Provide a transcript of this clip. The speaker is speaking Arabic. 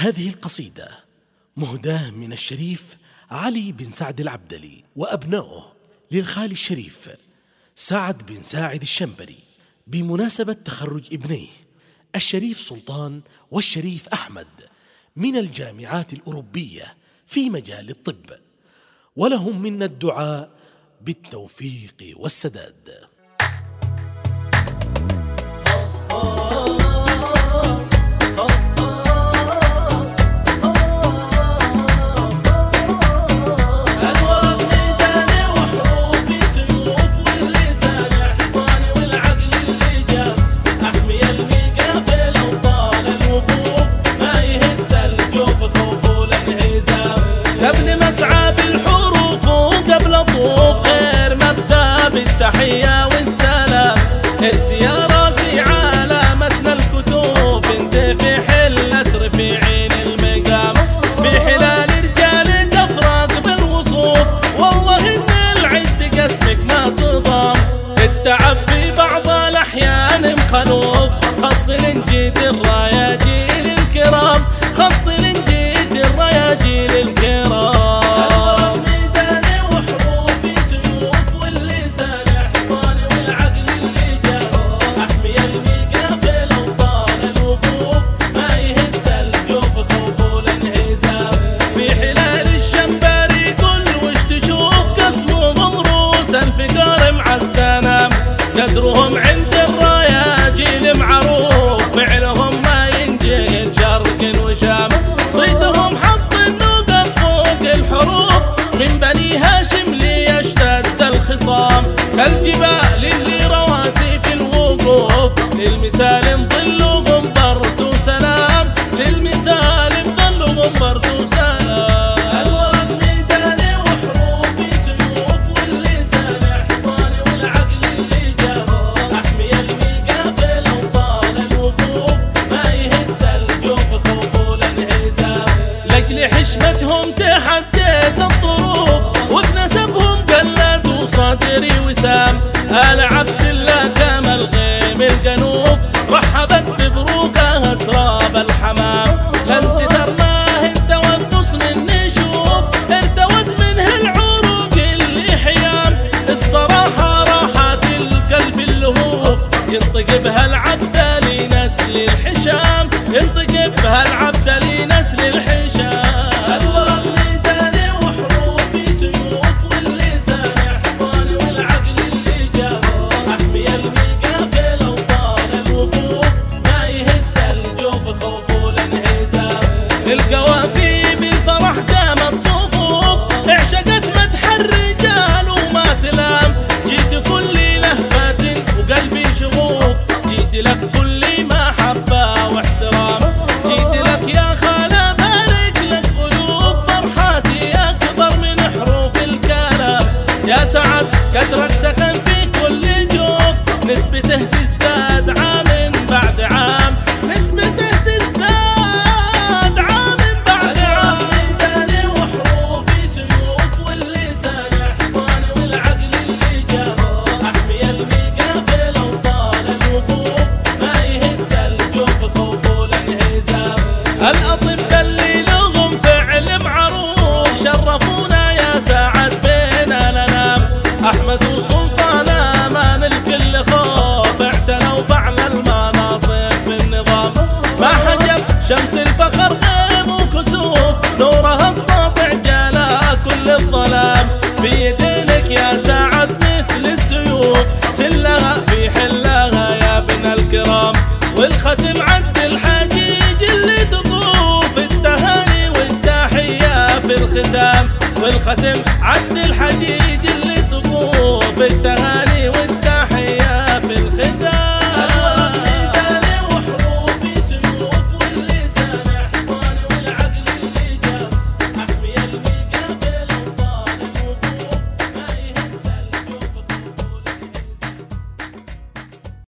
هذه القصيدة مهداة من الشريف علي بن سعد العبدلي وأبنائه للخالي الشريف سعد بن ساعد الشنبري بمناسبة تخرج ابنيه الشريف سلطان والشريف أحمد من الجامعات الأوروبية في مجال الطب، ولهم منا الدعاء بالتوفيق والسداد. قبل مسعى بالحروف وقبل طوف خير مبدأ بالتحية والسلام. ارسي يا راسي على متن الكتوف انت في حلة رفيعين المقام، في حلال رجال تفرق بالوصوف والله ان العز قسمك ما تضام. التعب في بعض الاحيان مخلوف خصل جيد الرياجيل الكرام، خصل جيد الرياجيل الكرام. الفقار مع السنام قدرهم عند الرياجيل معروف، فعلهم ما ينجيل شرق وشام. صيتهم حط النقط فوق الحروف من بني هاشم ليشتد الخصام، كالجبال اللي رواسي في الوقوف للمثال ظلهم برد وسلام، للمثال ظلهم برد وسلام. حشمتهم تحديت الظروف وبنسبهم قلدوا صدري وسام. آل عبد الله كما الغيم القنوف رحبت ببروقها اسراب الحمام. لن تدرناه ارتوت غصن النشوف ارتوت منه العروق اللي حيام. الصراحة راحات القلب اللهوف ينطق بها العبد لنسل الحشام، ينطق بها العبد لنسل الحشام. القوافي بالفرح قامت صفوف اعشقت مدح الرجال وما تلام. جيت كل لهفة وقلبي شغوف، جيت لك كل محبة واحترام. جيت لك يا خالة بارك لك ألوف فرحاتي أكبر من حروف الكلام. يا سعد قدرك سكن في كل جوف نسبته تزداد عام بعد عام، نسبته تزداد الأطباء اللي لهم فعل معروف شرفونا يا سعد بينا ننام. أحمد وسلطان أمان الكل خوف اعتنوا فعل المناصب بالنظام. ما حجب شمس الفخر غيم وكسوف نورها الساطع جلا كل الظلام. في يدينك يا سعد مثل السيوف سلها في حلها يا ابن الكرام. والختم عد الحجيج اللي تطوف التهاني والتحية في الختام، والختم عد الحجيج اللي تطوف التهاني والتحية في الختام.